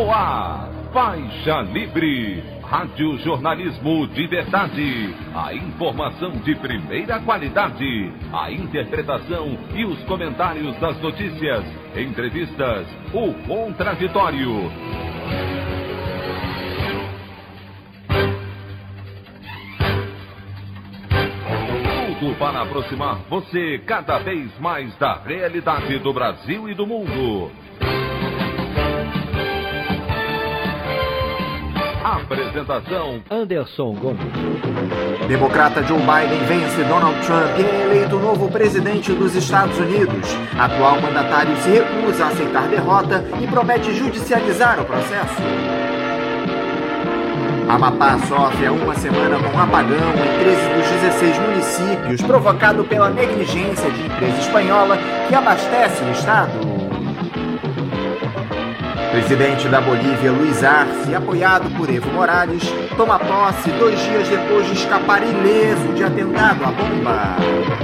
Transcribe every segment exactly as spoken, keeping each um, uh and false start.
No ar, Faixa Livre, rádio jornalismo de verdade, a informação de primeira qualidade, a interpretação e os comentários das notícias, entrevistas, o contraditório. Tudo para aproximar você cada vez mais da realidade do Brasil e do mundo. Apresentação: Anderson Gomes. Democrata Joe Biden vence Donald Trump e é eleito novo presidente dos Estados Unidos. Atual mandatário se recusa a aceitar derrota e promete judicializar o processo. Amapá sofre há uma semana com um apagão em treze dos dezesseis municípios, provocado pela negligência de empresa espanhola que abastece o estado. Presidente da Bolívia, Luiz Arce, apoiado por Evo Morales, toma posse dois dias depois de escapar ileso de atentado à bomba.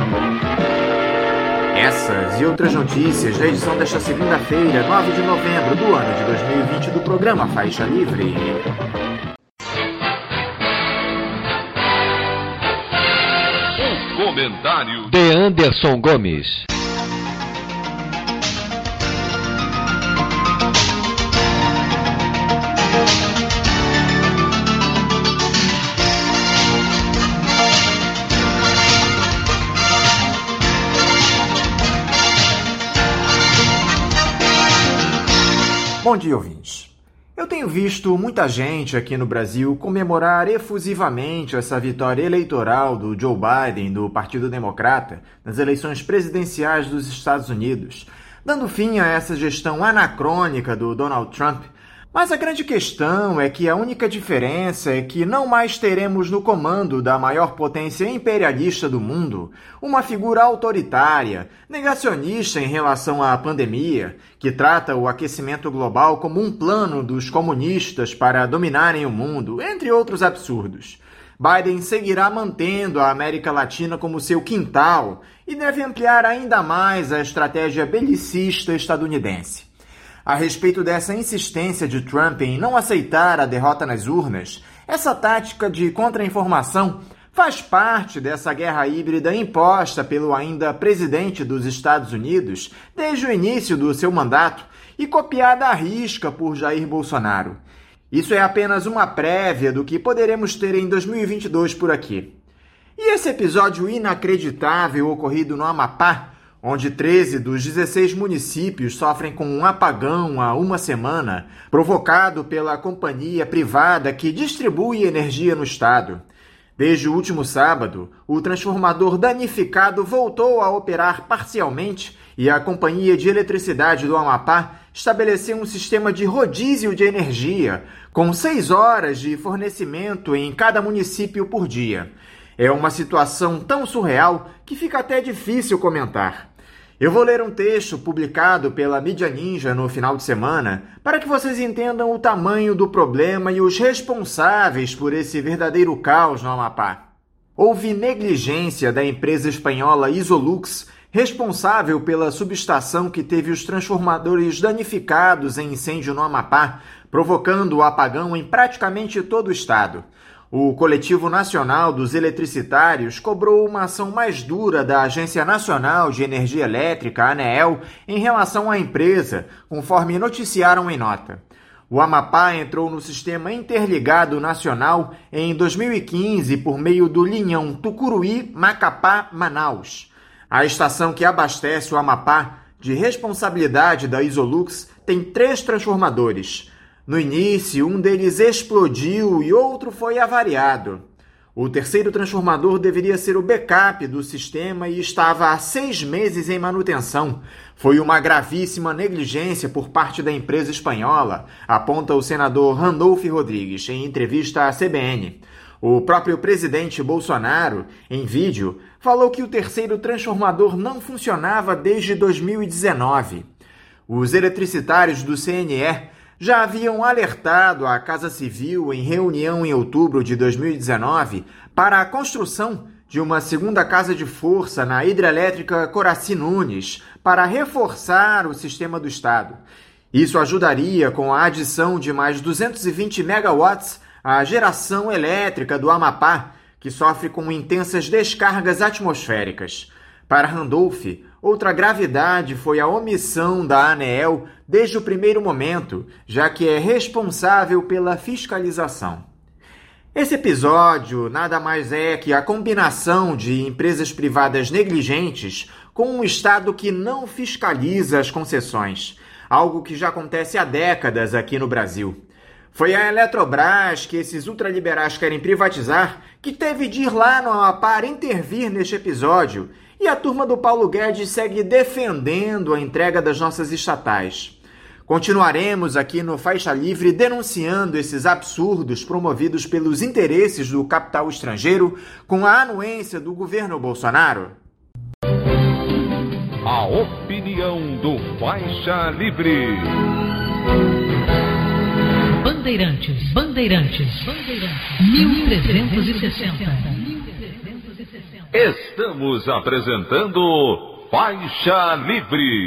Essas e outras notícias na edição desta segunda-feira, nove de novembro do ano de dois mil e vinte, do programa Faixa Livre. O comentário de Anderson Gomes. Bom dia, ouvintes. Eu tenho visto muita gente aqui no Brasil comemorar efusivamente essa vitória eleitoral do Joe Biden, do Partido Democrata, nas eleições presidenciais dos Estados Unidos, dando fim a essa gestão anacrônica do Donald Trump. Mas a grande questão é que a única diferença é que não mais teremos no comando da maior potência imperialista do mundo uma figura autoritária, negacionista em relação à pandemia, que trata o aquecimento global como um plano dos comunistas para dominarem o mundo, entre outros absurdos. Biden seguirá mantendo a América Latina como seu quintal e deve ampliar ainda mais a estratégia belicista estadunidense. A respeito dessa insistência de Trump em não aceitar a derrota nas urnas, essa tática de contra-informação faz parte dessa guerra híbrida imposta pelo ainda presidente dos Estados Unidos desde o início do seu mandato e copiada à risca por Jair Bolsonaro. Isso é apenas uma prévia do que poderemos ter em dois mil e vinte e dois por aqui. E esse episódio inacreditável ocorrido no Amapá, onde treze dos dezesseis municípios sofrem com um apagão há uma semana, provocado pela companhia privada que distribui energia no estado. Desde o último sábado, o transformador danificado voltou a operar parcialmente e a Companhia de Eletricidade do Amapá estabeleceu um sistema de rodízio de energia, com seis horas de fornecimento em cada município por dia. É uma situação tão surreal que fica até difícil comentar. Eu vou ler um texto publicado pela Mídia Ninja no final de semana para que vocês entendam o tamanho do problema e os responsáveis por esse verdadeiro caos no Amapá. Houve negligência da empresa espanhola Isolux, responsável pela subestação que teve os transformadores danificados em incêndio no Amapá, provocando o apagão em praticamente todo o estado. O Coletivo Nacional dos Eletricitários cobrou uma ação mais dura da Agência Nacional de Energia Elétrica, ANEEL, em relação à empresa, conforme noticiaram em nota. O Amapá entrou no Sistema Interligado Nacional em dois mil e quinze por meio do linhão Tucuruí-Macapá-Manaus. A estação que abastece o Amapá, de responsabilidade da Isolux, tem três transformadores. No início, um deles explodiu e outro foi avariado. O terceiro transformador deveria ser o backup do sistema e estava há seis meses em manutenção. Foi uma gravíssima negligência por parte da empresa espanhola, aponta o senador Randolph Rodrigues, em entrevista à C B N. O próprio presidente Bolsonaro, em vídeo, falou que o terceiro transformador não funcionava desde dois mil e dezenove. Os eletricitários do C N E já haviam alertado a Casa Civil em reunião em outubro de dois mil e dezenove para a construção de uma segunda casa de força na hidrelétrica Coraci Nunes para reforçar o sistema do Estado. Isso ajudaria com a adição de mais duzentos e vinte megawatts à geração elétrica do Amapá, que sofre com intensas descargas atmosféricas. Para Randolph, outra gravidade foi a omissão da ANEEL desde o primeiro momento, já que é responsável pela fiscalização. Esse episódio nada mais é que a combinação de empresas privadas negligentes com um Estado que não fiscaliza as concessões, algo que já acontece há décadas aqui no Brasil. Foi a Eletrobras, que esses ultraliberais querem privatizar, que teve de ir lá no Amapá intervir neste episódio, e a turma do Paulo Guedes segue defendendo a entrega das nossas estatais. Continuaremos aqui no Faixa Livre denunciando esses absurdos promovidos pelos interesses do capital estrangeiro com a anuência do governo Bolsonaro. A opinião do Faixa Livre. Bandeirantes, Bandeirantes, Bandeirantes, mil trezentos e sessenta. Estamos apresentando Faixa Livre.